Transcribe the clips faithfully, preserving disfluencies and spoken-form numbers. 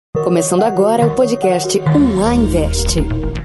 Começando agora o podcast um A Invest.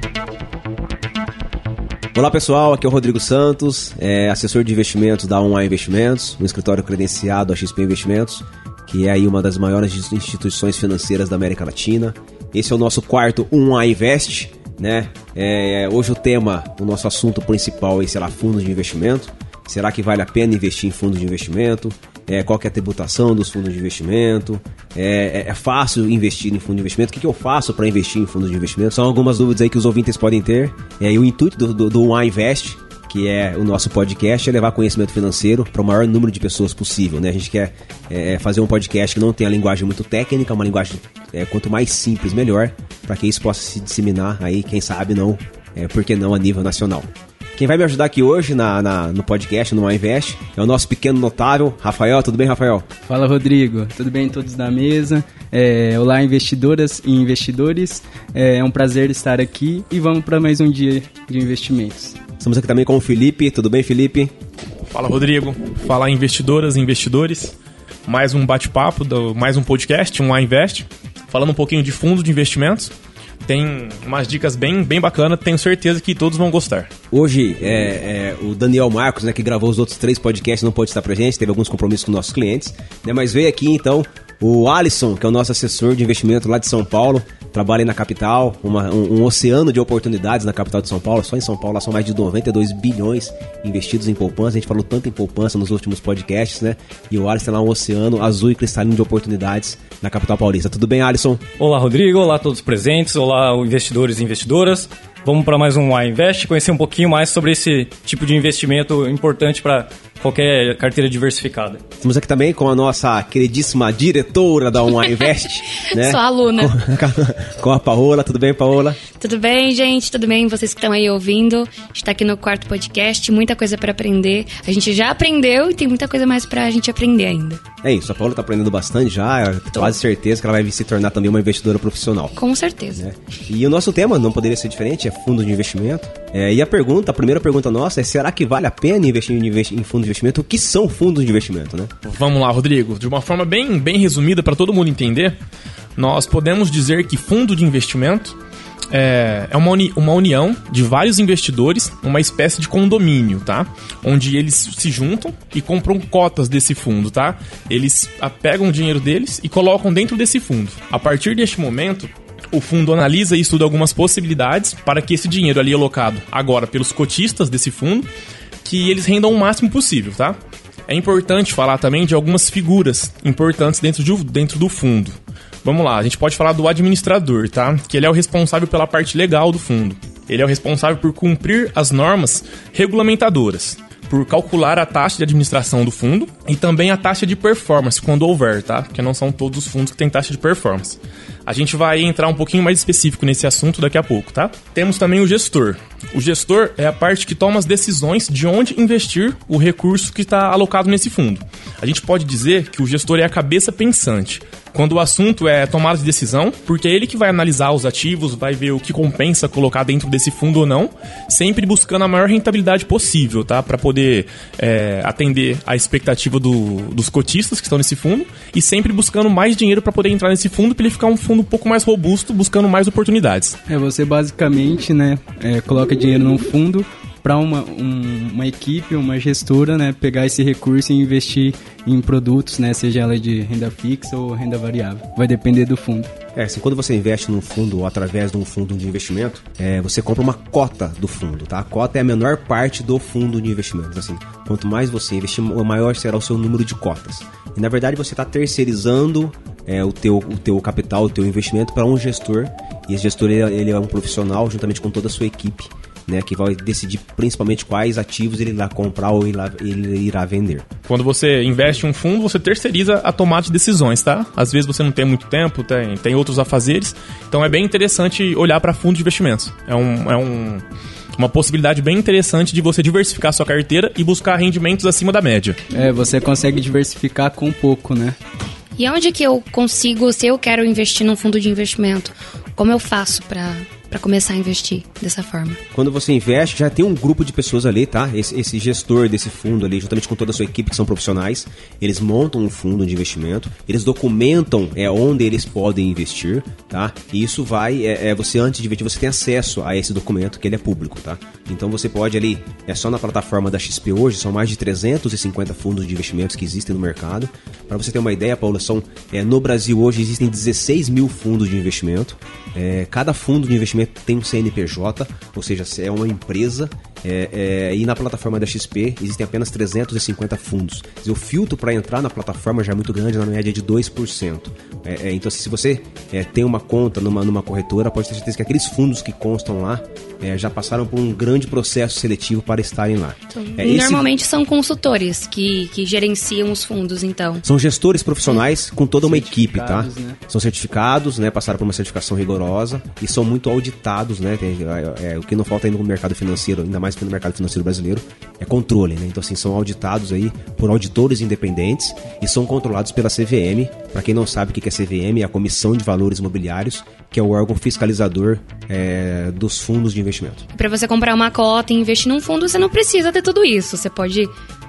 Olá pessoal, aqui é o Rodrigo Santos, é assessor de investimentos da um A Investimentos, um escritório credenciado a X P Investimentos, que é aí uma das maiores instituições financeiras da América Latina. Esse é o nosso quarto um A Invest, né? É, hoje o tema, o nosso assunto principal aí será fundos de investimento. Será que vale a pena investir em fundos de investimento? É, qual que é a tributação dos fundos de investimento? É, é, é fácil investir em fundo de investimento? O que, que eu faço para investir em fundos de investimento? São algumas dúvidas aí que os ouvintes podem ter. É, e o intuito do, do, do um A Invest, que é o nosso podcast, é levar conhecimento financeiro para o maior número de pessoas possível, né? A gente quer é, fazer um podcast que não tenha linguagem muito técnica, uma linguagem é, quanto mais simples, melhor, para que isso possa se disseminar aí, quem sabe não, é, por que não a nível nacional. Quem vai me ajudar aqui hoje na, na, no podcast, no um A Invest, é o nosso pequeno notável, Rafael. Tudo bem, Rafael? Fala, Rodrigo. Tudo bem todos da mesa? É, olá, investidoras e investidores. É, é um prazer estar aqui e vamos para mais um dia de investimentos. Estamos aqui também com o Felipe. Tudo bem, Felipe? Fala, Rodrigo. Fala, investidoras e investidores. Mais um bate-papo, do, mais um podcast, um A Invest, falando um pouquinho de fundos de investimentos. Tem umas dicas bem, bem bacanas, tenho certeza que todos vão gostar. Hoje, é, é, o Daniel Marcos, né, que gravou os outros três podcasts, não pôde estar presente, teve alguns compromissos com nossos clientes, né, mas veio aqui, então, o Alisson, que é o nosso assessor de investimento lá de São Paulo, trabalha aí na capital, uma, um, um oceano de oportunidades na capital de São Paulo. Só em São Paulo lá são mais de noventa e dois bilhões investidos em poupança. A gente falou tanto em poupança nos últimos podcasts, né? E o Alisson tem lá um oceano azul e cristalino de oportunidades na capital paulista. Tudo bem, Alisson? Olá, Rodrigo. Olá a todos presentes. Olá, investidores e investidoras. Vamos para mais um A Invest, conhecer um pouquinho mais sobre esse tipo de investimento importante para qualquer carteira diversificada. Estamos aqui também com a nossa queridíssima diretora da um A Invest, né? Sou aluna. Com, com a Paola. Tudo bem, Paola? Tudo bem, gente? Tudo bem? Vocês que estão aí ouvindo. A gente está aqui no quarto podcast, muita coisa para aprender. A gente já aprendeu e tem muita coisa mais para a gente aprender ainda. É isso, a Paola está aprendendo bastante já, eu tenho quase certeza que ela vai se tornar também uma investidora profissional. Com certeza. Né? E o nosso tema não poderia ser diferente, é fundo de investimento. É, e a pergunta, a primeira pergunta nossa é, será que vale a pena investir em, investi- em fundo de investimento? O que são fundos de investimento, né? Vamos lá, Rodrigo. De uma forma bem, bem resumida para todo mundo entender, nós podemos dizer que fundo de investimento é, é uma, uni- uma união de vários investidores, uma espécie de condomínio, tá? Onde eles se juntam e compram cotas desse fundo, tá? Eles pegam o dinheiro deles e colocam dentro desse fundo. A partir deste momento, o fundo analisa e estuda algumas possibilidades para que esse dinheiro ali alocado agora pelos cotistas desse fundo, que eles rendam o máximo possível, tá? É importante falar também de algumas figuras importantes dentro, de, dentro do fundo. Vamos lá, a gente pode falar do administrador, tá? Que ele é o responsável pela parte legal do fundo. Ele é o responsável por cumprir as normas regulamentadoras, por calcular a taxa de administração do fundo e também a taxa de performance, quando houver, tá? Porque não são todos os fundos que têm taxa de performance. A gente vai entrar um pouquinho mais específico nesse assunto daqui a pouco, tá? Temos também o gestor. O gestor é a parte que toma as decisões de onde investir o recurso que está alocado nesse fundo. A gente pode dizer que o gestor é a cabeça pensante quando o assunto é tomada de decisão, porque é ele que vai analisar os ativos, vai ver o que compensa colocar dentro desse fundo ou não, sempre buscando a maior rentabilidade possível, tá? Para poder é, atender a expectativa do, dos cotistas que estão nesse fundo e sempre buscando mais dinheiro para poder entrar nesse fundo, para ele ficar um fundo um pouco mais robusto, buscando mais oportunidades. É, você basicamente, né, é, coloca dinheiro num fundo para uma, um, uma equipe, uma gestora, né, pegar esse recurso e investir em produtos, né, seja ela de renda fixa ou renda variável. Vai depender do fundo. É, assim, quando você investe num fundo ou através de um fundo de investimento, é, você compra uma cota do fundo, tá? A cota é a menor parte do fundo de investimentos. Assim, quanto mais você investir, maior será o seu número de cotas. E, na verdade, você está terceirizando é, o, teu, o teu capital, o teu investimento para um gestor. E esse gestor ele, ele é um profissional, juntamente com toda a sua equipe, né, que vai decidir principalmente quais ativos ele irá comprar ou ele irá, ele irá vender. Quando você investe em um fundo, você terceiriza a tomada de decisões, tá? Às vezes você não tem muito tempo, tem, tem outros afazeres, então é bem interessante olhar para fundo de investimentos. É, um, é um, uma possibilidade bem interessante de você diversificar sua carteira e buscar rendimentos acima da média. É, você consegue diversificar com pouco, né? E onde que eu consigo, se eu quero investir num fundo de investimento, como eu faço para para começar a investir dessa forma? Quando você investe, já tem um grupo de pessoas ali, tá? Esse, esse gestor desse fundo ali, juntamente com toda a sua equipe, que são profissionais, eles montam um fundo de investimento, eles documentam é, onde eles podem investir, tá? E isso vai, é, é, você antes de investir, você tem acesso a esse documento, que ele é público, tá? Então você pode ali, é só na plataforma da X P hoje, são mais de trezentos e cinquenta fundos de investimentos que existem no mercado. Para você ter uma ideia, Paula, são, é, no Brasil hoje existem dezesseis mil fundos de investimento. É, cada fundo de investimento tem um C N P J, ou seja, é uma empresa, é, é, e na plataforma da X P existem apenas trezentos e cinquenta fundos. Quer dizer, o filtro para entrar na plataforma já é muito grande, na média de dois por cento. É, é, então, se você é, tem uma conta numa, numa corretora, pode ter certeza que aqueles fundos que constam lá é, já passaram por um grande processo seletivo para estarem lá. Então, é, normalmente esse... são consultores que, que gerenciam os fundos, então. São gestores profissionais com toda uma equipe, tá? Né? São certificados, né? Passaram por uma certificação rigorosa e são muito auditados, né? Tem, é, é, o que não falta ainda no mercado financeiro, ainda mais no mercado financeiro brasileiro, é controle, né? Então, assim, são auditados aí por auditores independentes e são controlados pela C V M. Para quem não sabe o que é C V M, é a Comissão de Valores Imobiliários, que é o órgão fiscalizador é, dos fundos de investimento. Para você comprar uma cota e investir num fundo, você não precisa ter tudo isso. Você pode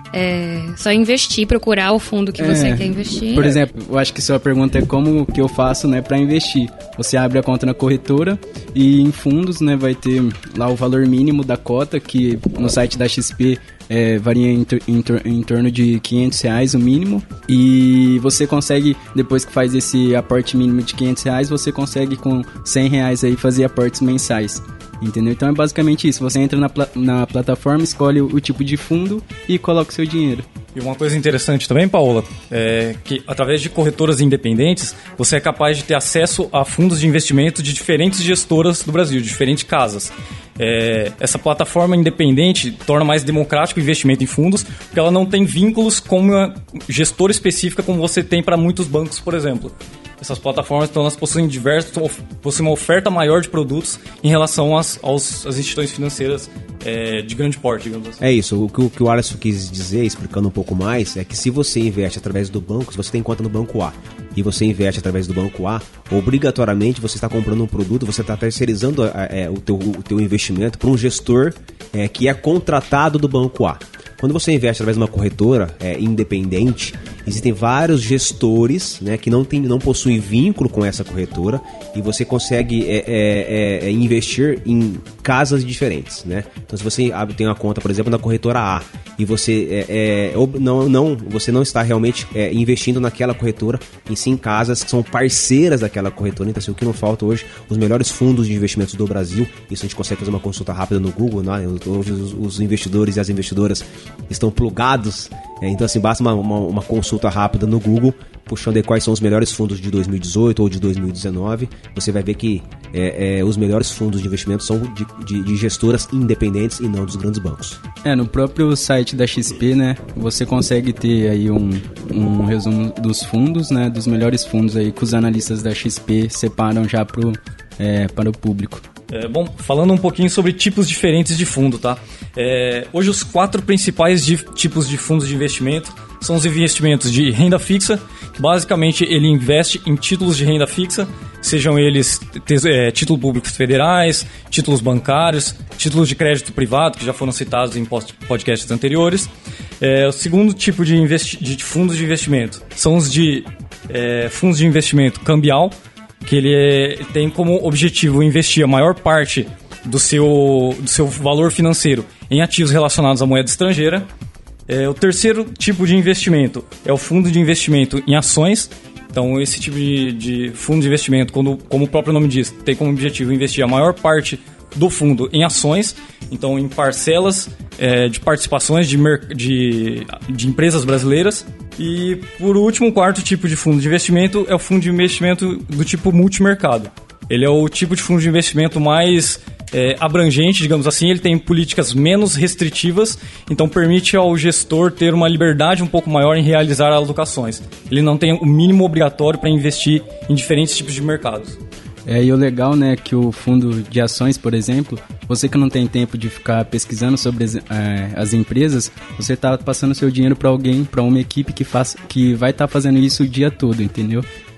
é, só investir, procurar o fundo que você é, quer investir. Por exemplo, eu acho que sua pergunta é como que eu faço, né, para investir. Você abre a conta na corretora e em fundos, né, vai ter lá o valor mínimo da cota, que no site da X P é, varia em, em, em torno de quinhentos reais o mínimo. E você consegue, depois que faz esse aporte mínimo de quinhentos reais, você consegue com cem reais aí fazer aportes mensais. Entendeu? Então é basicamente isso. Você entra na, pla- na plataforma, escolhe o, o tipo de fundo e coloca o seu dinheiro. E uma coisa interessante também, Paola, é que através de corretoras independentes, você é capaz de ter acesso a fundos de investimento de diferentes gestoras do Brasil, de diferentes casas. É, essa plataforma independente torna mais democrático o investimento em fundos, porque ela não tem vínculos com uma gestora específica como você tem para muitos bancos, por exemplo. Essas plataformas, então, elas possuem diversos, possuem uma oferta maior de produtos em relação às, aos, às instituições financeiras é, de grande porte, digamos assim. É isso, o que o, que o Alisson quis dizer, explicando um pouco mais, é que se você investe através do banco, se você tem conta no banco A e você investe através do banco A, obrigatoriamente você está comprando um produto, você está terceirizando é, o, teu, o teu investimento para um gestor é, que é contratado do banco A. Quando você investe através de uma corretora é, independente, existem vários gestores, né, que não, tem, não possuem vínculo com essa corretora e você consegue é, é, é, investir em casas diferentes, né? Então, se você abre, tem uma conta, por exemplo, na corretora A e você, é, é, não, não, você não está realmente é, investindo naquela corretora, em sim casas que são parceiras daquela corretora. Então, assim, o que não falta hoje, os melhores fundos de investimentos do Brasil, isso a gente consegue fazer uma consulta rápida no Google, né? Hoje os, os investidores e as investidoras estão plugados, é, então assim, basta uma, uma, uma consulta rápida no Google, puxando aí quais são os melhores fundos de dois mil e dezoito ou de dois mil e dezenove, você vai ver que é, é, os melhores fundos de investimento são de, de, de gestoras independentes e não dos grandes bancos. É, no próprio site da X P, né, você consegue ter aí um, um resumo dos fundos, né, dos melhores fundos aí que os analistas da X P separam já pro, é, para o público. É, bom, falando um pouquinho sobre tipos diferentes de fundo, tá? É, hoje os quatro principais de, tipos de fundos de investimento são os investimentos de renda fixa, que basicamente ele investe em títulos de renda fixa, sejam eles é, títulos públicos federais, títulos bancários, títulos de crédito privado, que já foram citados em podcasts anteriores. É, o segundo tipo de, investi- de fundos de investimento são os de é, fundos de investimento cambial, que ele é, tem como objetivo investir a maior parte do seu, do seu valor financeiro em ativos relacionados à moeda estrangeira. É, o terceiro tipo de investimento é o fundo de investimento em ações. Então, esse tipo de, de fundo de investimento, quando, como o próprio nome diz, tem como objetivo investir a maior parte do fundo em ações, então em parcelas é, de participações de, de, de empresas brasileiras. E, por último, o quarto tipo de fundo de investimento é o fundo de investimento do tipo multimercado. Ele é o tipo de fundo de investimento mais é, abrangente, digamos assim. Ele tem políticas menos restritivas, então permite ao gestor ter uma liberdade um pouco maior em realizar alocações. Ele não tem o mínimo obrigatório para investir em diferentes tipos de mercados. É, e o legal, né, que o fundo de ações, por exemplo, você que não tem tempo de ficar pesquisando sobre as, é, as empresas, você está passando seu dinheiro para alguém, para uma equipe que, faz, que vai estar tá fazendo isso o dia todo, entendeu?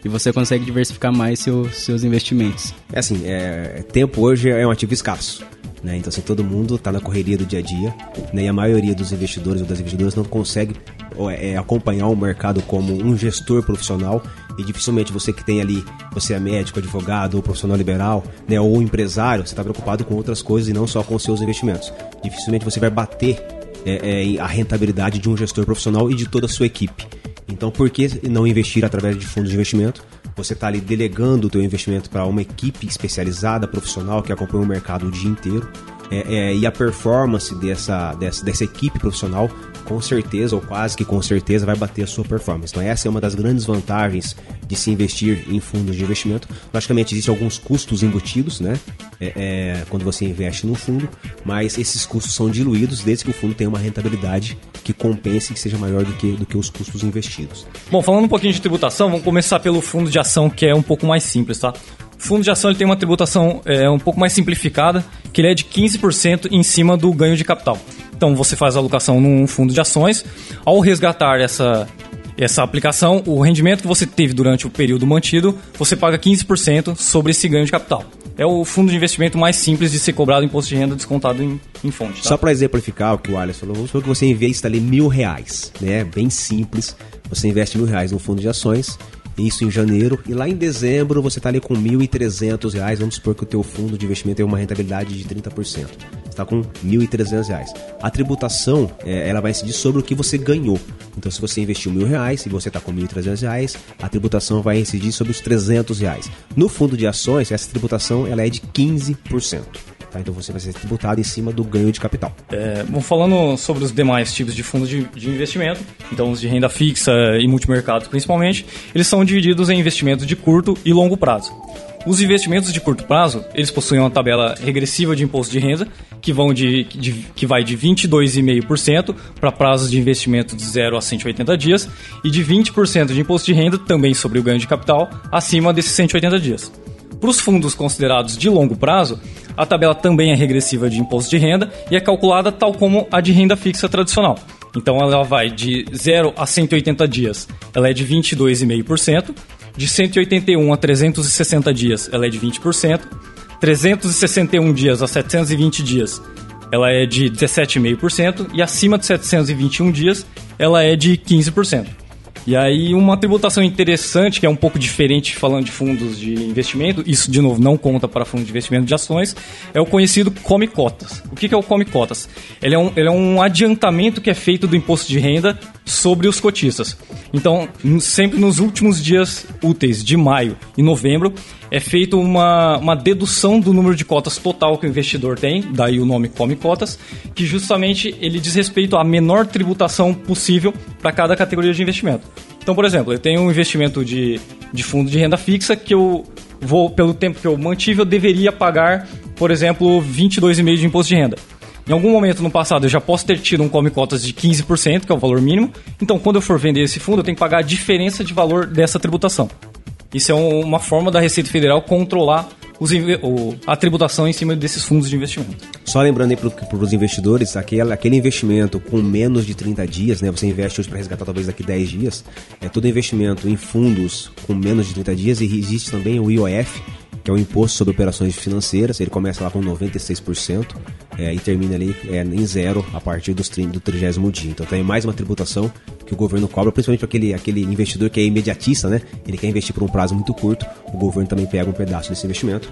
e você consegue diversificar mais seu, seus investimentos. É assim, é, tempo hoje é um ativo escasso, né? Então assim, todo mundo está na correria do dia a dia, né? E a maioria dos investidores ou das investidoras não consegue é, acompanhar o mercado como um gestor profissional, e dificilmente você que tem ali, você é médico, advogado ou profissional liberal, né, ou empresário, você está preocupado com outras coisas e não só com os seus investimentos. Dificilmente você vai bater é, é, a rentabilidade de um gestor profissional e de toda a sua equipe. Então, por que não investir através de fundos de investimento? Você está ali delegando o teu investimento para uma equipe especializada, profissional, que acompanha o mercado o dia inteiro. É, é, e a performance dessa, dessa, dessa equipe profissional, com certeza, ou quase que com certeza, vai bater a sua performance. Então essa é uma das grandes vantagens de se investir em fundos de investimento. Logicamente existem alguns custos embutidos, né? É, é, quando você investe num fundo, mas esses custos são diluídos desde que o fundo tenha uma rentabilidade que compense e que seja maior do que, do que os custos investidos. Bom, falando um pouquinho de tributação, vamos começar pelo fundo de ação, que é um pouco mais simples, tá? O fundo de ação ele tem uma tributação é, um pouco mais simplificada, que ele é de quinze por cento em cima do ganho de capital. Então você faz a alocação num fundo de ações, ao resgatar essa, essa aplicação, o rendimento que você teve durante o período mantido, você paga quinze por cento sobre esse ganho de capital. É o fundo de investimento mais simples de ser cobrado imposto de renda descontado em, em fonte. Tá? Só para exemplificar o que o Alisson falou, vamos supor que você investe ali mil reais, né? Bem simples, você investe mil reais no fundo de ações, isso em janeiro, e lá em dezembro você está ali com mil e trezentos reais, vamos supor que o teu fundo de investimento tem uma rentabilidade de trinta por cento. Você está com mil e trezentos reais. A tributação, é, ela vai incidir sobre o que você ganhou. Então, se você investiu mil reais e você está com mil e trezentos reais, a tributação vai incidir sobre os trezentos reais. No fundo de ações, essa tributação ela é de quinze por cento. Tá? Então você vai ser tributado em cima do ganho de capital. É, bom, falando sobre os demais tipos de fundos de, de investimento, então os de renda fixa e multimercado principalmente, eles são divididos em investimentos de curto e longo prazo. Os investimentos de curto prazo, eles possuem uma tabela regressiva de imposto de renda, que, vão de, de, que vai de vinte e dois vírgula cinco por cento para prazos de investimento de zero a cento e oitenta dias e de vinte por cento de imposto de renda também sobre o ganho de capital acima desses cento e oitenta dias. Para os fundos considerados de longo prazo, a tabela também é regressiva de imposto de renda e é calculada tal como a de renda fixa tradicional. Então ela vai de zero a cento e oitenta dias, ela é de vinte e dois vírgula cinco por cento, de cento e oitenta e um a trezentos e sessenta dias, ela é de vinte por cento, trezentos e sessenta e um dias a setecentos e vinte dias, ela é de dezessete vírgula cinco por cento e acima de setecentos e vinte e um dias, ela é de quinze por cento. E aí uma tributação interessante, que é um pouco diferente falando de fundos de investimento, isso de novo não conta para fundos de investimento de ações, é o conhecido Come Cotas. O que é o Come Cotas? Ele é um, ele é um adiantamento que é feito do imposto de renda sobre os cotistas. Então, sempre nos últimos dias úteis de maio e novembro, é feita uma, uma dedução do número de cotas total que o investidor tem, daí o nome Come Cotas, que justamente ele diz respeito à menor tributação possível para cada categoria de investimento. Então, por exemplo, eu tenho um investimento de, de fundo de renda fixa que eu vou, pelo tempo que eu mantive, eu deveria pagar, por exemplo, vinte e dois vírgula cinco por cento de imposto de renda. Em algum momento no passado eu já posso ter tido um Come Cotas de quinze por cento, que é o valor mínimo, então quando eu for vender esse fundo eu tenho que pagar a diferença de valor dessa tributação. Isso é uma forma da Receita Federal controlar os, a tributação em cima desses fundos de investimento. Só lembrando aí para os investidores, aquele, aquele investimento com menos de trinta dias, né, você investe hoje para resgatar talvez daqui dez dias, é todo investimento em fundos com menos de trinta dias, e existe também o I O F, que é o Imposto sobre Operações Financeiras. Ele começa lá com noventa e seis por cento é, e termina ali é, em zero a partir dos, do trigésimo dia. Então tem mais uma tributação que o governo cobra, principalmente para aquele, aquele investidor que é imediatista, né? Ele quer investir por um prazo muito curto, o governo também pega um pedaço desse investimento.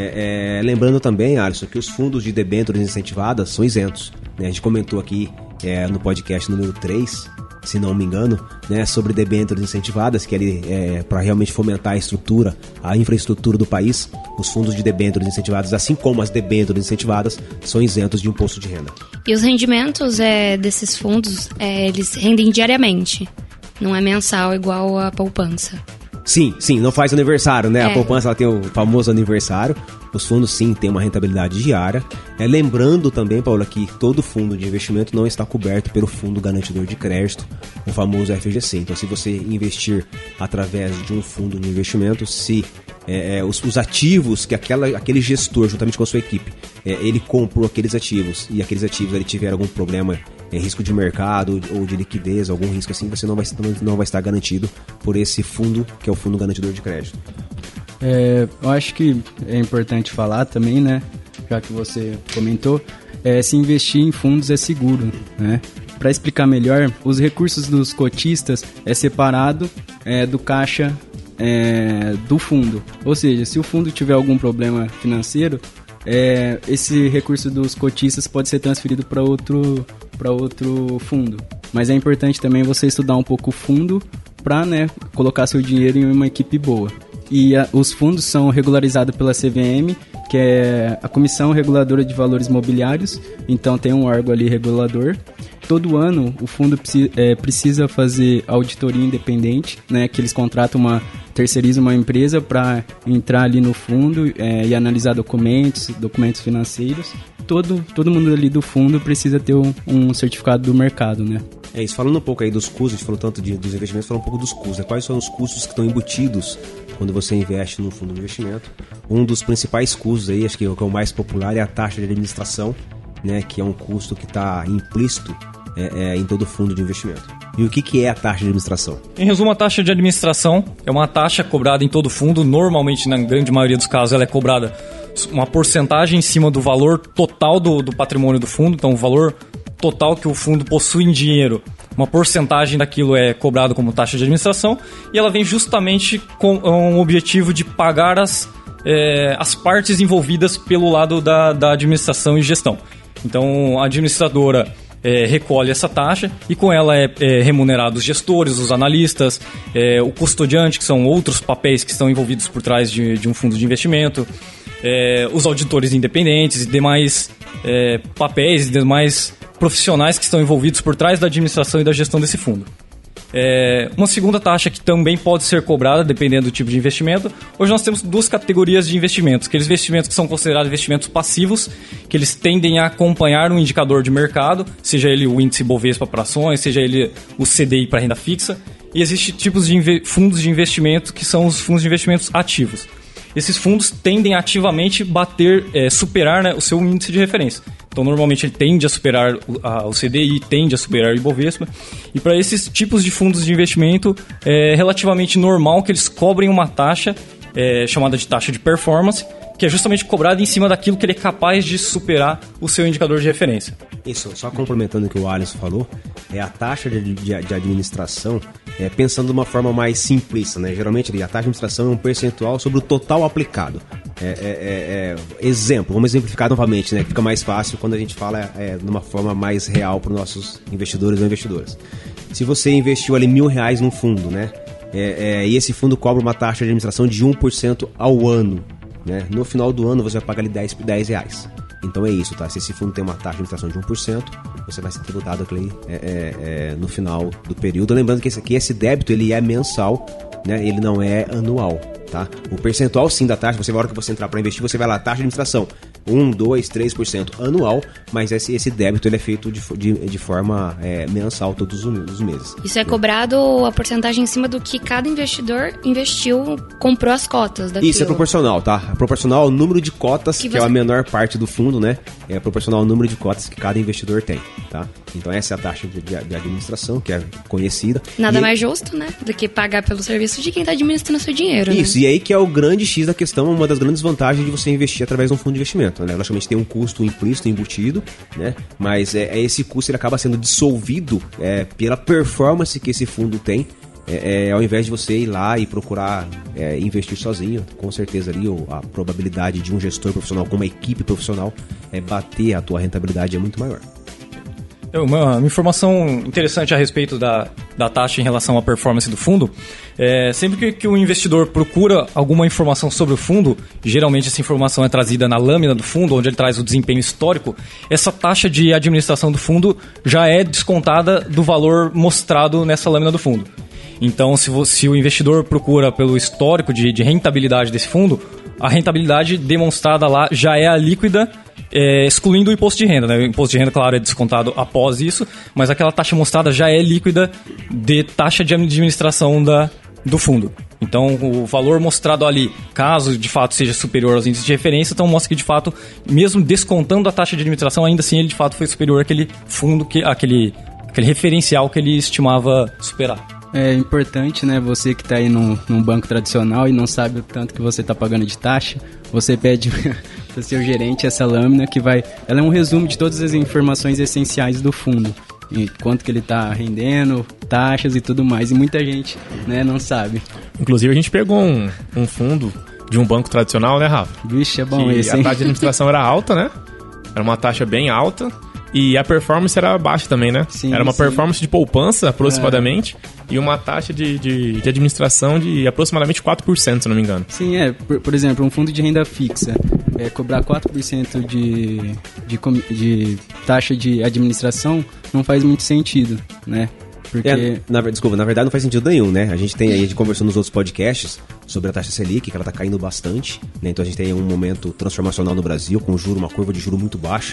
É, é, lembrando também, Alisson, que os fundos de debêntures incentivadas são isentos, né? A gente comentou aqui é, no podcast número três, se não me engano, né, sobre debêntures incentivadas, que ele é para realmente fomentar a estrutura, a infraestrutura do país. Os fundos de debêntures incentivadas, assim como as debêntures incentivadas, são isentos de imposto de renda. E os rendimentos é, desses fundos, é, eles rendem diariamente, não é mensal igual a poupança. Sim, sim, não faz aniversário, né? É. A poupança ela tem o famoso aniversário. Os fundos, sim, têm uma rentabilidade diária. É, lembrando também, Paulo, que todo fundo de investimento não está coberto pelo Fundo Garantidor de Crédito, o famoso F G C. Então, se você investir através de um fundo de investimento, se é, é, os, os ativos que aquela, aquele gestor, juntamente com a sua equipe, é, ele comprou aqueles ativos e aqueles ativos ele tiver algum problema é, risco de mercado ou de liquidez, algum risco assim, você não vai, não vai estar garantido por esse fundo, que é o Fundo Garantidor de Crédito. É, eu acho que é importante falar também, né, já que você comentou, é, se investir em fundos é seguro, né? Para explicar melhor, os recursos dos cotistas é separado é, do caixa é, do fundo. Ou seja, se o fundo tiver algum problema financeiro, é, esse recurso dos cotistas pode ser transferido para outro, para outro fundo. Mas é importante também você estudar um pouco o fundo para, né, colocar seu dinheiro em uma equipe boa. E a, os fundos são regularizados pela C V M, que é a Comissão Reguladora de Valores Mobiliários, então tem um órgão ali regulador. Todo ano o fundo precisa, é, precisa fazer auditoria independente, né, que eles contratam uma, terceirizam uma empresa para entrar ali no fundo é, e analisar documentos, documentos financeiros. Todo, todo mundo ali do fundo precisa ter um, um certificado do mercado, né? É isso, falando um pouco aí dos custos, a gente falou tanto de, dos investimentos, falando um pouco dos custos, né? Quais são os custos que estão embutidos quando você investe no fundo de investimento? Um dos principais custos aí, acho que é o mais popular, é a taxa de administração, né, que é um custo que está implícito é, é, em todo fundo de investimento. E o que, que é a taxa de administração? Em resumo, a taxa de administração é uma taxa cobrada em todo fundo. Normalmente, na grande maioria dos casos, ela é cobrada uma porcentagem em cima do valor total do, do patrimônio do fundo. Então, o valor total que o fundo possui em dinheiro, uma porcentagem daquilo é cobrado como taxa de administração, e ela vem justamente com um objetivo de pagar as, é, as partes envolvidas pelo lado da, da administração e gestão. Então, a administradora é, recolhe essa taxa e com ela é, é remunerado os gestores, os analistas, é, o custodiante, que são outros papéis que estão envolvidos por trás de, de um fundo de investimento, é, os auditores independentes e demais é, papéis e demais profissionais que estão envolvidos por trás da administração e da gestão desse fundo. É, uma segunda taxa que também pode ser cobrada, dependendo do tipo de investimento. Hoje nós temos duas categorias de investimentos. Aqueles investimentos que são considerados investimentos passivos, que eles tendem a acompanhar um indicador de mercado, seja ele o índice Bovespa para ações, seja ele o C D I para renda fixa. E existem tipos de inve- fundos de investimento que são os fundos de investimentos ativos. Esses fundos tendem a ativamente bater, é, superar, né, o seu índice de referência. Então, normalmente, ele tende a superar o, a, o C D I, tende a superar o Ibovespa. E para esses tipos de fundos de investimento, é relativamente normal que eles cobrem uma taxa é, chamada de taxa de performance, que é justamente cobrada em cima daquilo que ele é capaz de superar o seu indicador de referência. Isso, só complementando o que o Alisson falou, é a taxa de, de, de administração, é, pensando de uma forma mais simplista, né? Geralmente a taxa de administração é um percentual sobre o total aplicado. É, é, é, é, exemplo, vamos exemplificar novamente, né? Que fica mais fácil quando a gente fala é, de uma forma mais real para os nossos investidores ou investidoras. Se você investiu ali mil reais num fundo, né? É, é, e esse fundo cobra uma taxa de administração de um por cento ao ano, né? No final do ano você vai pagar ali dez reais. Então é isso, tá? Se esse fundo tem uma taxa de administração de um por cento, você vai ser tributado aqui, é, é, é, no final do período. Lembrando que esse, aqui, esse débito ele é mensal, né? Ele não é anual, tá? O percentual sim da taxa, você, na hora que você entrar para investir, você vai lá, taxa de administração um, dois, três por cento anual, mas esse, esse débito ele é feito de, de, de forma é, mensal todos os meses. Isso é cobrado a porcentagem em cima do que cada investidor investiu, comprou as cotas daquilo. Isso é proporcional, tá? É proporcional ao número de cotas, que, que você... é a menor parte do fundo, né? É proporcional ao número de cotas que cada investidor tem, tá? Então essa é a taxa de, de, de administração, que é conhecida. Nada e... mais justo, né? Do que pagar pelo serviço de quem está administrando seu dinheiro, Isso, né? E aí que é o grande X da questão, uma das grandes vantagens de você investir através de um fundo de investimento, né? Logicamente tem um custo implícito, embutido, né? Mas é, é esse custo ele acaba sendo dissolvido é, pela performance que esse fundo tem, é, é, ao invés de você ir lá e procurar é, investir sozinho. Com certeza ali a probabilidade de um gestor profissional com uma equipe profissional é, bater a tua rentabilidade é muito maior. Uma, uma informação interessante a respeito da, da taxa em relação à performance do fundo, é, sempre que, que o investidor procura alguma informação sobre o fundo, geralmente essa informação é trazida na lâmina do fundo, onde ele traz o desempenho histórico, essa taxa de administração do fundo já é descontada do valor mostrado nessa lâmina do fundo. Então, se, você, se o investidor procura pelo histórico de, de rentabilidade desse fundo, a rentabilidade demonstrada lá já é a líquida, É, excluindo o imposto de renda, né? O imposto de renda, claro, é descontado após isso, mas aquela taxa mostrada já é líquida de taxa de administração da, do fundo. Então, o valor mostrado ali, caso de fato seja superior aos índices de referência, então mostra que de fato, mesmo descontando a taxa de administração, ainda assim ele de fato foi superior àquele fundo, que, àquele, àquele referencial que ele estimava superar. É importante, né, você que está aí num, num banco tradicional e não sabe o tanto que você está pagando de taxa, você pede para o seu gerente essa lâmina que vai... Ela é um resumo de todas as informações essenciais do fundo. E quanto que ele está rendendo, taxas e tudo mais. E muita gente, né, não sabe. Inclusive a gente pegou um, um fundo de um banco tradicional, né, Rafa? Vixe, é bom que esse, a hein? taxa de administração era alta, né? Era uma taxa bem alta. E a performance era baixa também, né? Sim, era uma sim. performance de poupança, aproximadamente, é. e uma taxa de, de, de administração de aproximadamente quatro por cento, se não me engano. Sim, é. Por, por exemplo, um fundo de renda fixa, é, cobrar quatro por cento de, de, de taxa de administração não faz muito sentido, né? Porque... É, na, desculpa, na verdade não faz sentido nenhum, né? A gente tem aí, a gente conversou nos outros podcasts sobre a taxa Selic, que ela tá caindo bastante, né? Então a gente tem um momento transformacional no Brasil, com juro, uma curva de juro muito baixa.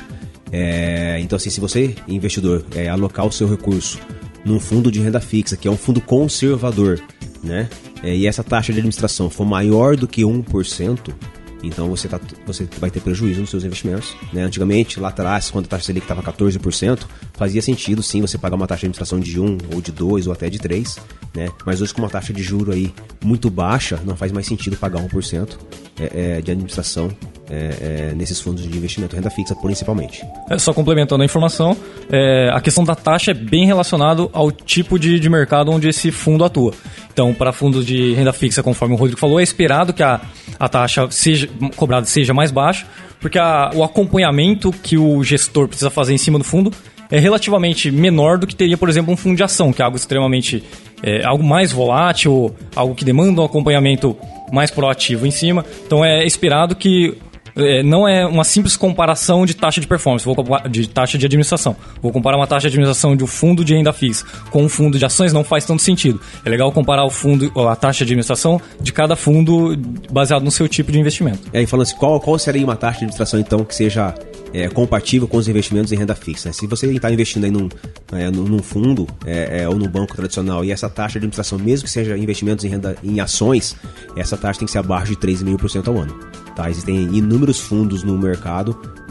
É, então assim, se você, investidor, é, alocar o seu recurso num fundo de renda fixa, que é um fundo conservador, né? É, e essa taxa de administração for maior do que um por cento, então você, tá, você vai ter prejuízo nos seus investimentos, né? Antigamente, lá atrás, quando a taxa Selic estava quatorze por cento, fazia sentido sim você pagar uma taxa de administração de um, ou de dois, ou até de três, né? Mas hoje com uma taxa de juro aí muito baixa, não faz mais sentido pagar um por cento é, é, de administração é, é, nesses fundos de investimento, renda fixa principalmente. É, só complementando a informação, é, a questão da taxa é bem relacionado ao tipo de, de mercado onde esse fundo atua. Então, para fundos de renda fixa, conforme o Rodrigo falou, é esperado que a, a taxa seja, cobrada seja mais baixa, porque a, o acompanhamento que o gestor precisa fazer em cima do fundo é relativamente menor do que teria, por exemplo, um fundo de ação, que é algo extremamente, é, algo mais volátil, algo que demanda um acompanhamento mais proativo em cima. Então é esperado que é, não é uma simples comparação de taxa de performance, vou comparar, de taxa de administração. Vou comparar uma taxa de administração de um fundo de renda fixa com um fundo de ações, não faz tanto sentido. É legal comparar o fundo, a taxa de administração de cada fundo baseado no seu tipo de investimento. E aí falando assim, qual, qual seria uma taxa de administração então que seja é, compatível com os investimentos em renda fixa? Se você está investindo aí num, é, num fundo é, é, ou num banco tradicional e essa taxa de administração, mesmo que seja investimentos em, renda, em ações, essa taxa tem que ser abaixo de três vírgula cinco por cento ao ano. Tá? Existem inúmeros fundos no mercado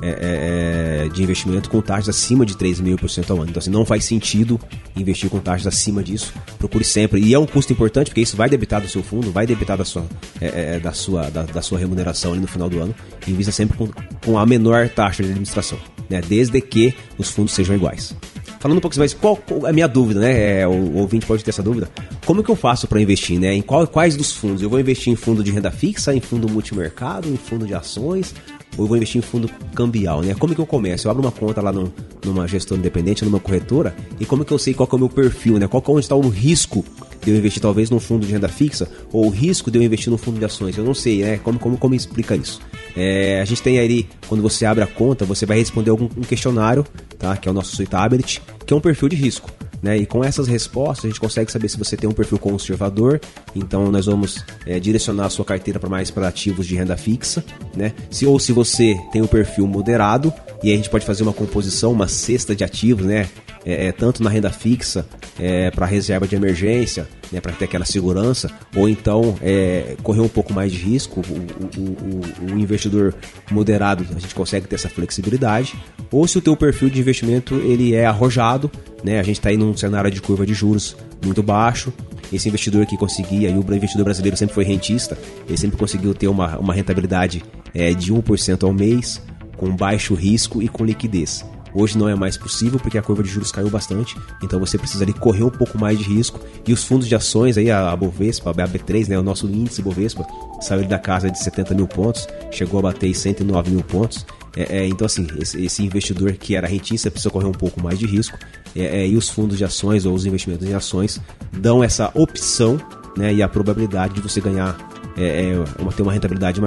é, é, de investimento com taxas acima de três vírgula cinco por cento ao ano. Então, assim, não faz sentido investir com taxas acima disso. Procure sempre. E é um custo importante, porque isso vai debitar do seu fundo, vai debitar da sua, é, é, da sua, da, da sua remuneração ali no final do ano. Invista sempre com, com a menor taxa de administração, né? Desde que os fundos sejam iguais. Falando um pouco mais, qual, qual é a minha dúvida, né? É, o, o ouvinte pode ter essa dúvida. Como que eu faço para investir, né? Em qual, quais dos fundos? Eu vou investir em fundo de renda fixa, em fundo multimercado, em fundo de ações, ou eu vou investir em fundo cambial, né? Como que eu começo? Eu abro uma conta lá no, numa gestora independente, numa corretora, e como que eu sei qual que é o meu perfil, né? Qual que é onde está o risco de eu investir talvez num fundo de renda fixa, ou o risco de eu investir num fundo de ações? Eu não sei, né? Como, como, como explica isso? É, a gente tem aí, quando você abre a conta, você vai responder algum um questionário, tá? Que é o nosso Suitability, que é um perfil de risco, né? E com essas respostas a gente consegue saber se você tem um perfil conservador. Então nós vamos é, direcionar a sua carteira para mais para ativos de renda fixa, né? Se, ou se você tem um perfil moderado, e aí a gente pode fazer uma composição, uma cesta de ativos, né? É, é, tanto na renda fixa, é, para reserva de emergência, né, para ter aquela segurança, ou então é, correr um pouco mais de risco. O, o, o, o investidor moderado, a gente consegue ter essa flexibilidade. Ou se o teu perfil de investimento ele é arrojado, né, a gente está aí num cenário de curva de juros muito baixo. Esse investidor que conseguia, e o investidor brasileiro sempre foi rentista, ele sempre conseguiu ter uma, uma rentabilidade é, de um por cento ao mês, com baixo risco e com liquidez. Hoje não é mais possível porque a curva de juros caiu bastante, então você precisa ali correr um pouco mais de risco. E os fundos de ações, aí, a Bovespa, a B três, né, o nosso índice Bovespa, saiu da casa de setenta mil pontos, chegou a bater cento e nove mil pontos. É, é, então, assim, esse, esse investidor que era rentista precisa correr um pouco mais de risco. É, é, e os fundos de ações ou os investimentos em ações dão essa opção, né, e a probabilidade de você ganhar, é, é, uma, ter uma rentabilidade maior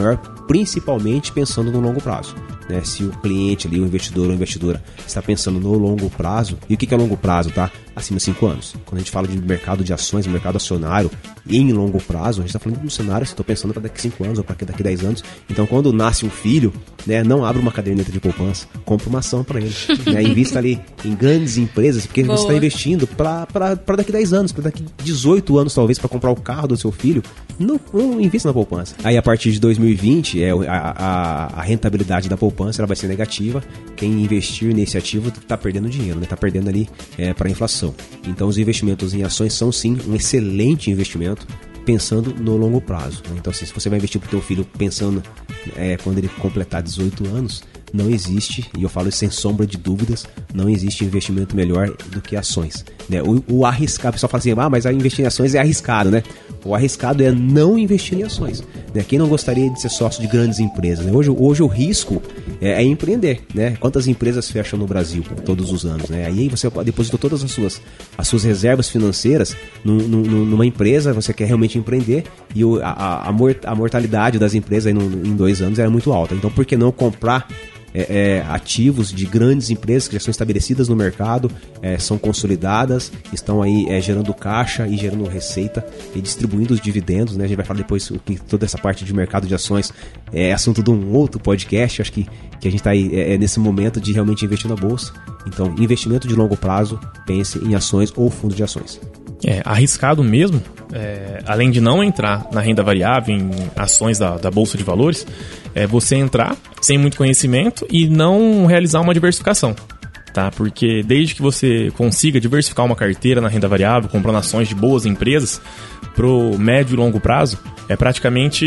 principalmente pensando no longo prazo. Né? Se o cliente ali, o investidor ou a investidora está pensando no longo prazo, e o que é longo prazo, tá? Acima de cinco anos. Quando a gente fala de mercado de ações, mercado acionário em longo prazo, a gente está falando de um cenário, se estou pensando para daqui cinco anos ou para daqui dez anos. Então, quando nasce um filho, né, não abre uma caderneta de poupança, compra uma ação para ele. Né? Invista ali em grandes empresas, porque Boa. Você está investindo para daqui dez anos, para daqui dezoito anos talvez, para comprar o carro do seu filho. Não, não invista na poupança. Aí, a partir de dois mil e vinte, é, a, a, a rentabilidade da poupança ela vai ser negativa. Quem investir nesse ativo está perdendo dinheiro, está, né? perdendo ali é, para a inflação. Então, os investimentos em ações são sim um excelente investimento pensando no longo prazo. Né? Então, se você vai investir para o teu filho pensando é, quando ele completar dezoito anos, não existe, e eu falo isso sem sombra de dúvidas, não existe investimento melhor do que ações. Né? O, o arriscado, o pessoal fala assim, ah, mas investir em ações é arriscado, né? O arriscado é não investir em ações. Né? Quem não gostaria de ser sócio de grandes empresas? Né? Hoje, hoje o risco é, é empreender. Né? Quantas empresas fecham no Brasil todos os anos? Né? Aí você depositou todas as suas, as suas reservas financeiras num, num, numa empresa, você quer realmente empreender, e o, a, a, mort, a mortalidade das empresas aí no, em dois anos era muito alta. Então, por que não comprar É, é, ativos de grandes empresas que já são estabelecidas no mercado, é, são consolidadas, estão aí é, gerando caixa e gerando receita e distribuindo os dividendos, né? A gente vai falar depois o que toda essa parte de mercado de ações é assunto de um outro podcast. Acho que, que a gente está aí é, é nesse momento de realmente investir na bolsa. Então, investimento de longo prazo, pense em ações ou fundo de ações. É arriscado mesmo, é, além de não entrar na renda variável, em ações da, da Bolsa de Valores, é você entrar sem muito conhecimento e não realizar uma diversificação, tá? Porque desde que você consiga diversificar uma carteira na renda variável, comprando ações de boas empresas, pro médio e longo prazo, é praticamente,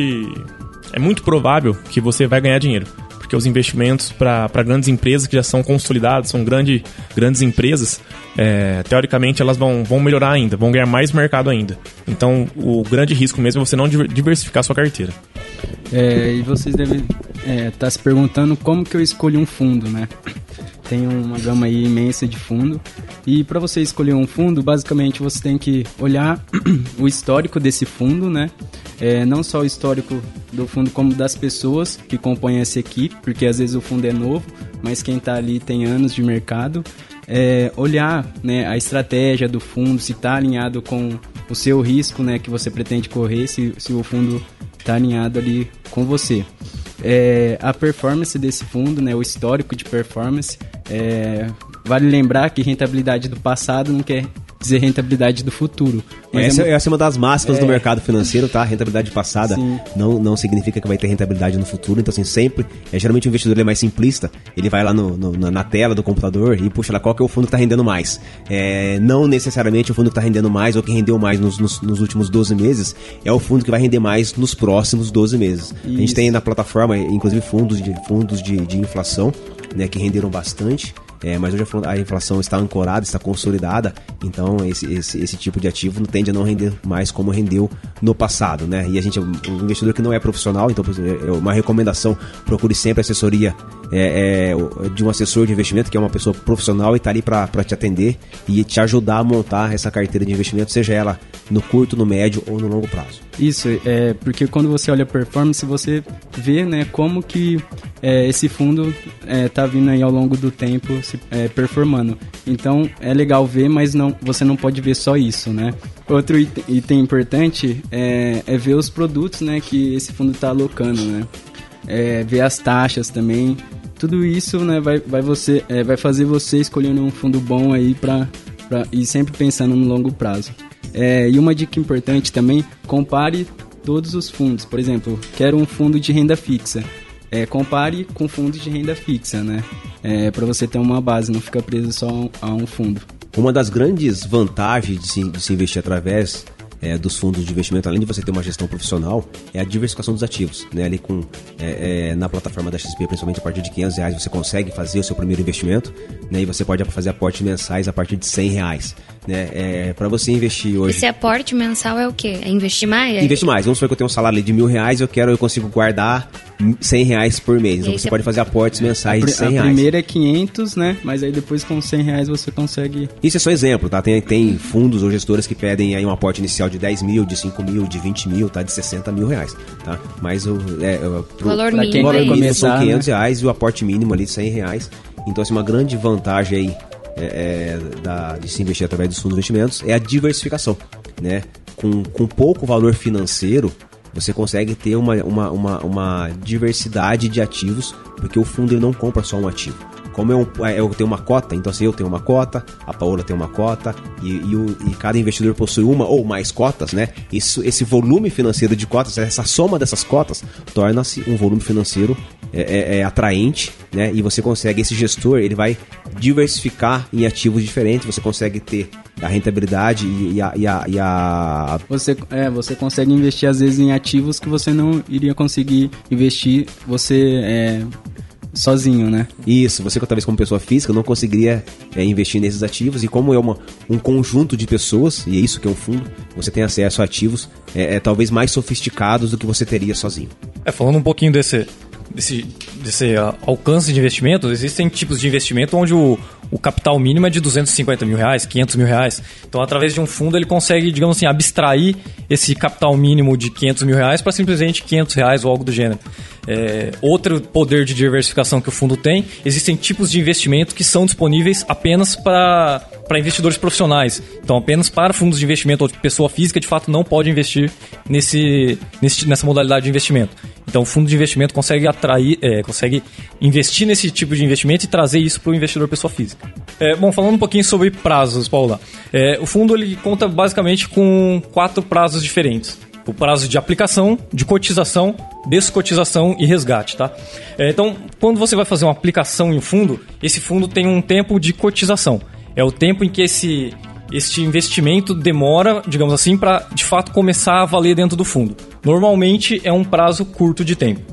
é muito provável que você vai ganhar dinheiro. Porque os investimentos para grandes empresas que já são consolidadas, são grande, grandes empresas, é, teoricamente elas vão, vão melhorar ainda, vão ganhar mais mercado ainda. Então, o grande risco mesmo é você não diversificar a sua carteira. É, e vocês devem estar é, tá se perguntando como que eu escolhi um fundo, né? Tem uma gama aí imensa de fundo. E para você escolher um fundo, basicamente você tem que olhar o histórico desse fundo, né? É, não só o histórico do fundo, como das pessoas que compõem essa equipe, porque às vezes o fundo é novo, mas quem está ali tem anos de mercado. É, olhar, né, a estratégia do fundo, se está alinhado com o seu risco, né, que você pretende correr, se, se o fundo está alinhado ali com você. É, a performance desse fundo, né, o histórico de performance, é, vale lembrar que rentabilidade do passado não quer dizer rentabilidade do futuro. Mas essa, é, essa é uma das máximas é, do mercado financeiro, tá? Rentabilidade passada não, não significa que vai ter rentabilidade no futuro. Então, assim, sempre, é, geralmente o investidor é mais simplista. Ele vai lá no, no, na tela do computador e puxa lá qual que é o fundo que está rendendo mais. É, não necessariamente o fundo que está rendendo mais ou que rendeu mais nos, nos, nos últimos doze meses é o fundo que vai render mais nos próximos doze meses. Isso. A gente tem na plataforma, inclusive, fundos de, fundos de, de inflação, né, que renderam bastante. É, mas hoje a inflação está ancorada, está consolidada, então esse, esse, esse tipo de ativo tende a não render mais como rendeu no passado, né? E a gente, um investidor que não é profissional, então uma recomendação, procure sempre a assessoria é, é, de um assessor de investimento, que é uma pessoa profissional e está ali para te atender e te ajudar a montar essa carteira de investimento, seja ela no curto, no médio ou no longo prazo. Isso, é porque quando você olha a performance, você vê, né, como que é, esse fundo está é, vindo aí ao longo do tempo se, é, performando. Então é legal ver, mas não, você não pode ver só isso, né? Outro item, item importante é, é ver os produtos, né, que esse fundo está alocando, né? É, ver as taxas também. Tudo isso, né, vai, vai, você, é, vai fazer você escolher um fundo bom aí pra, pra, e sempre pensando no longo prazo. É, e uma dica importante também, compare todos os fundos. Por exemplo, quero um fundo de renda fixa. É, compare com fundos de renda fixa, né? É, para você ter uma base, não ficar preso só a um fundo. Uma das grandes vantagens de se, de se investir através é, dos fundos de investimento, além de você ter uma gestão profissional, é a diversificação dos ativos. Né? Ali com, é, é, na plataforma da X P, principalmente a partir de quinhentos reais, você consegue fazer o seu primeiro investimento, né? E você pode fazer aportes mensais a partir de cem reais. né? É, para você investir hoje... Esse aporte mensal é o quê? É investir mais? É... Investir mais. Vamos supor que eu tenho um salário ali de mil reais e eu quero, eu consigo guardar cem reais por mês. Então você você pode fazer aportes mensais de cem A reais. primeira é quinhentos, né? Mas aí depois com cem reais você consegue... Isso é só exemplo, tá? Tem, tem fundos ou gestores que pedem aí um aporte inicial de dez mil, de cinco mil, de vinte mil, tá? De sessenta mil reais, tá? Mas o... É, pro, valor pra mínimo, quem vai é começar, são quinhentos né? reais e o aporte mínimo ali de cem reais. Então, assim, uma grande vantagem aí é, é, da, de se investir através dos fundos de investimentos é a diversificação, né? Com, com pouco valor financeiro, você consegue ter uma, uma, uma, uma diversidade de ativos, porque o fundo ele não compra só um ativo. Como eu, eu tenho uma cota, então assim, eu tenho uma cota, a Paola tem uma cota, e, e, o, e cada investidor possui uma ou mais cotas, né? Isso, esse volume financeiro de cotas, essa soma dessas cotas, torna-se um volume financeiro é, é, é atraente, né? E você consegue, esse gestor, ele vai diversificar em ativos diferentes, você consegue ter a rentabilidade e, e, a, e, a, e a... Você, é, você consegue investir às vezes em ativos que você não iria conseguir investir você é, sozinho, né? Isso, você talvez como pessoa física não conseguiria é, investir nesses ativos, e como é uma, um conjunto de pessoas, e é isso que é um fundo, você tem acesso a ativos é, é, talvez mais sofisticados do que você teria sozinho. É, falando um pouquinho desse, desse, desse uh, alcance de investimento, existem tipos de investimento onde o, o capital mínimo é de duzentos e cinquenta mil reais, quinhentos mil reais. Então, através de um fundo, ele consegue, digamos assim, abstrair esse capital mínimo de quinhentos mil reais para simplesmente quinhentos reais ou algo do gênero. É, outro poder de diversificação que o fundo tem, existem tipos de investimento que são disponíveis apenas para, para investidores profissionais. Então, apenas para fundos de investimento, onde pessoa física de fato não pode investir nesse, nesse, nessa modalidade de investimento. Então, o fundo de investimento consegue atrair, é, consegue investir nesse tipo de investimento e trazer isso para o investidor pessoa física. É, bom, falando um pouquinho sobre prazos, Paula. É, o fundo ele conta basicamente com quatro prazos diferentes. O prazo de aplicação, de cotização, descotização e resgate, tá? É, então, quando você vai fazer uma aplicação em um fundo, esse fundo tem um tempo de cotização. É o tempo em que esse, este investimento demora, digamos assim, para de fato começar a valer dentro do fundo. Normalmente é um prazo curto de tempo.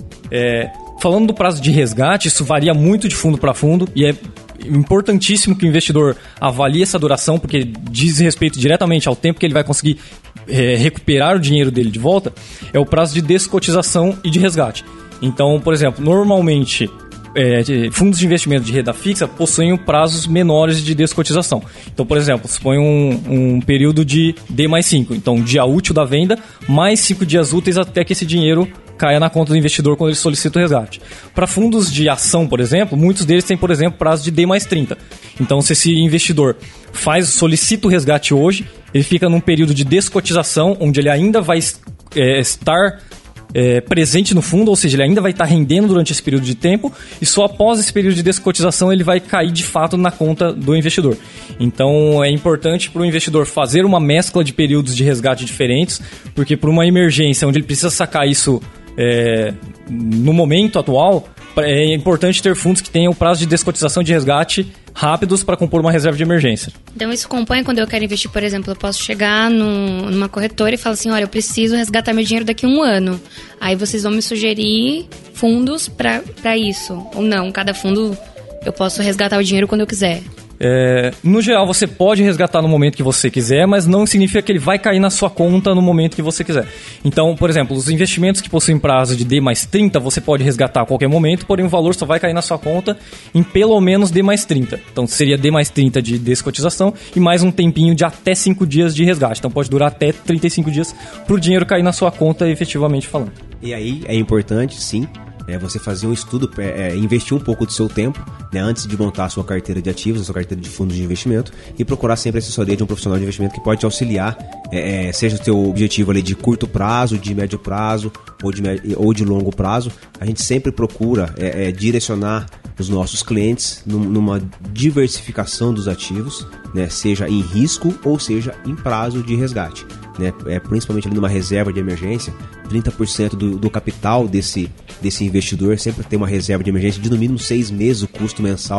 É, falando do prazo de resgate, isso varia muito de fundo para fundo e é importantíssimo que o investidor avalie essa duração, porque diz respeito diretamente ao tempo que ele vai conseguir é, recuperar o dinheiro dele de volta. É o prazo de descotização e de resgate. Então, por exemplo, normalmente é, de fundos de investimento de renda fixa possuem prazos menores de descotização. Então, por exemplo, supõe um, um período de D mais cinco, então dia útil da venda mais cinco dias úteis até que esse dinheiro caia na conta do investidor quando ele solicita o resgate. Para fundos de ação, por exemplo, muitos deles têm, por exemplo, prazo de D mais trinta. Então, se esse investidor faz, solicita o resgate hoje, ele fica num período de descotização, onde ele ainda vai é, estar é, presente no fundo, ou seja, ele ainda vai estar rendendo durante esse período de tempo, e só após esse período de descotização ele vai cair de fato na conta do investidor. Então, é importante para o investidor fazer uma mescla de períodos de resgate diferentes, porque por uma emergência onde ele precisa sacar isso É, no momento atual, é importante ter fundos que tenham o prazo de descotização de resgate rápidos para compor uma reserva de emergência. Então isso compõe quando eu quero investir, por exemplo, eu posso chegar num, numa corretora e falar assim, olha, eu preciso resgatar meu dinheiro daqui a um ano. Aí vocês vão me sugerir fundos para isso. Ou não, cada fundo eu posso resgatar o dinheiro quando eu quiser. É, no geral, você pode resgatar no momento que você quiser, mas não significa que ele vai cair na sua conta no momento que você quiser. Então, por exemplo, os investimentos que possuem prazo de D mais trinta, você pode resgatar a qualquer momento, porém o valor só vai cair na sua conta em pelo menos D mais trinta. Então, seria D mais trinta de descotização e mais um tempinho de até cinco dias de resgate. Então, pode durar até trinta e cinco dias para o dinheiro cair na sua conta, efetivamente falando. E aí, é importante, sim, é você fazer um estudo, é, investir um pouco do seu tempo, né, antes de montar a sua carteira de ativos, a sua carteira de fundos de investimento, e procurar sempre a assessoria de um profissional de investimento que pode te auxiliar, é, seja o teu objetivo ali de curto prazo, de médio prazo ou de, ou de longo prazo. A gente sempre procura é, é, direcionar os nossos clientes numa diversificação dos ativos, né, seja em risco ou seja em prazo de resgate. Né, é, principalmente ali numa reserva de emergência, trinta por cento do, do capital desse, desse investidor sempre tem uma reserva de emergência de no mínimo seis meses o custo mensal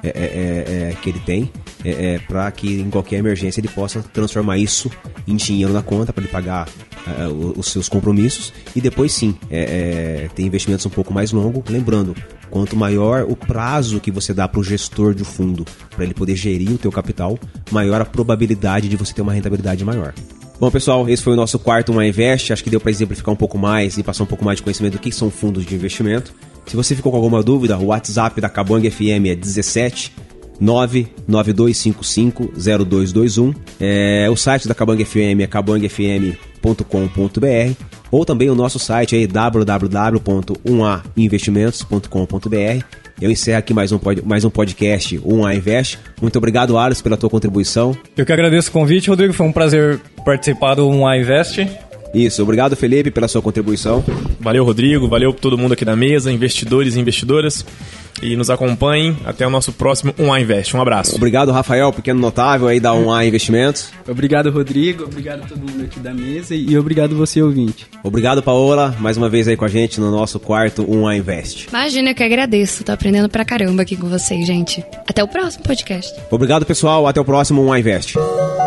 é, é, é, que ele tem, é, é, para que em qualquer emergência ele possa transformar isso em dinheiro na conta para ele pagar é, os seus compromissos. E depois sim, é, é, tem investimentos um pouco mais longos. Lembrando, quanto maior o prazo que você dá para o gestor de fundo para ele poder gerir o teu capital, maior a probabilidade de você ter uma rentabilidade maior. Bom, pessoal, esse foi o nosso quarto um Invest. Acho que deu para exemplificar um pouco mais e passar um pouco mais de conhecimento do que são fundos de investimento. Se você ficou com alguma dúvida, o WhatsApp da Cabang F M é dezessete nove nove dois cinco cinco zero dois dois um. É, o site da Cabang F M é cabang f m ponto com ponto b r, ou também o nosso site é w w w ponto um a investimentos ponto com ponto b r. Eu encerro aqui mais um, pod, mais um podcast um A Invest. Muito obrigado, Alisson, pela tua contribuição. Eu que agradeço o convite, Rodrigo. Foi um prazer participar do um A Invest. Isso, obrigado, Felipe, pela sua contribuição. Valeu, Rodrigo, valeu todo mundo aqui da mesa, investidores e investidoras. E nos acompanhem até o nosso próximo um A Invest. Um abraço. Obrigado, Rafael, pequeno notável aí da um A Investimentos. Obrigado, Rodrigo. Obrigado a todo mundo aqui da mesa e obrigado você, ouvinte. Obrigado, Paola, mais uma vez aí com a gente no nosso quarto um A Invest. Imagina, eu que agradeço. Tô aprendendo pra caramba aqui com vocês, gente. Até o próximo podcast. Obrigado, pessoal. Até o próximo um A Invest.